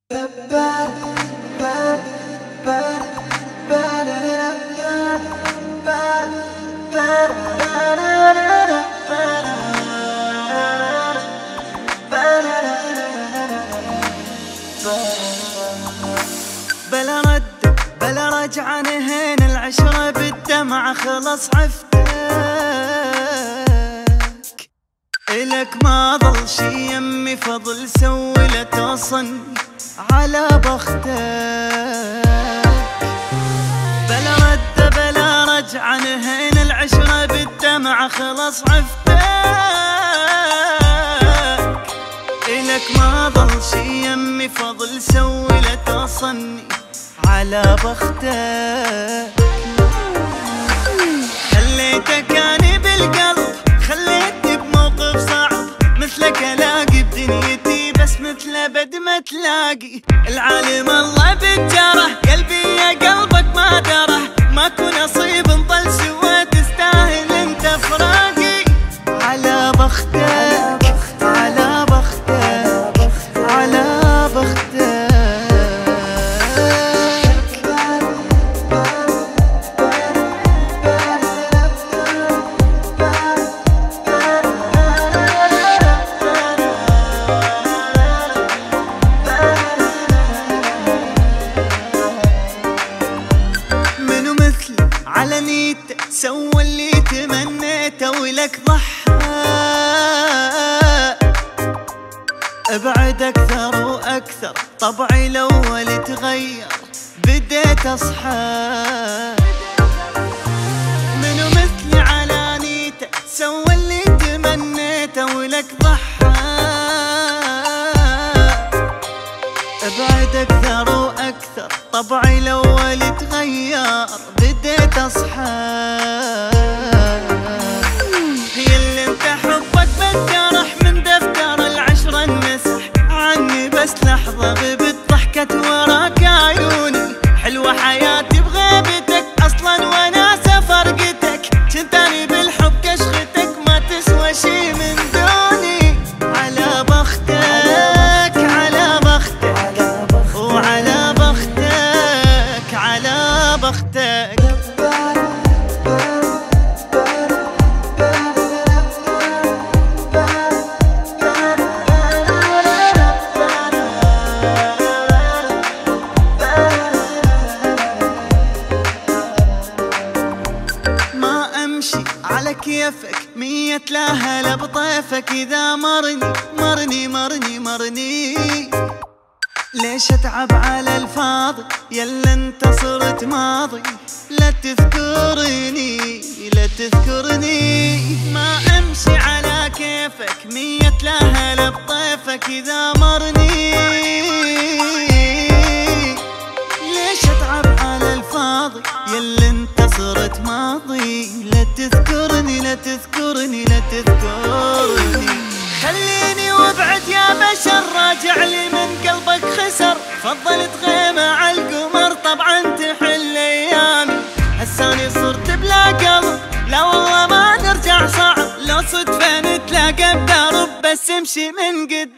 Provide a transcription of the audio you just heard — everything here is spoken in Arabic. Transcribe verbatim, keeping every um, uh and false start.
بلا رد بلا رجعة نهينا العشرة بالدمعة خلص عفتك. إلك ما ظل شي يمي فضل سوي لا توصلني على بختك. بلا رد بلا رجعة نهينا العشرة بالدمعة خلص عفتك. إلك ما ظل شي يمي فضل سوي لا توصلني على بختك. خليتك اني بالقلب خليتني بموقف صعب، مثلك الاقي بدنيتي بس مثل ابد ما تلاقي. العالم الله بالجرح قلبي يا قلبك ما درح، ماكو نصيب نضل سوا تستاهل انت فراقي. على بختك على بختك على بختك. على نيته سوى اللي تمنيته ولك ضحى. ابعد اكثر واكثر طبعي الاول تغير بديت اصحى. منو مثلي على نيته سوى اللي تمنيته ولك ضحى. ابعد اكثر واكثر طبعي الاول تغير بديت اصحى. هي اللي انت حبك بالجرح من دفتر العشرة انمسح عني بس لحظة غبت ضحكت وراك عيوني. حلوة حياتي بغيبتك اصلا وناسة فرقتك، جنتاني بالحب كشختك ما تسوى شي من دوني. على بختك على بختك وعلى بختك على بختك. على كيفك مية لا هلا بطيفك إذا مرني مرني مرني مرني. ليش اتعب على الفاضي يلا انت صرت ماضي. لا تذكرني لا تذكرني. ما امشي على كيفك مية لا هلا بطيفك إذا مرني. ليش اتعب على الفاضي يلا انت صرت ماضي. لا تذكرني لا تذكرني لا تذكرني. خليني وابعد يا بشر راجع لي من قلبك خسر. فضلت غيمة على القمر طبعا تحل ايامي. هساني صرت بلا قلب لا والله ما نرجع صعب. لو صدفة نتلاقى بدرب بس امشي من قدام.